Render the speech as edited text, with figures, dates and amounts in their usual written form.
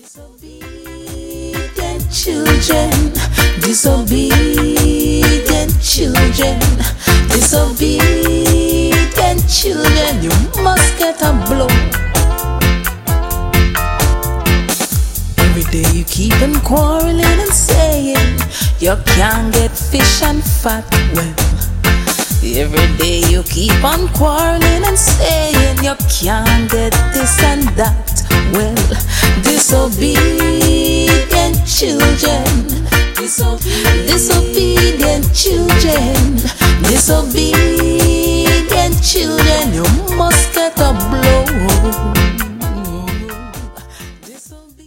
Disobedient children, disobedient children, disobedient children, you must get a blow. Every day you keep on quarreling and saying you can't get fish and fat. Well, every day you keep on quarreling and saying you can't get this and that. Well, disobedient children, disobedient children, disobedient children,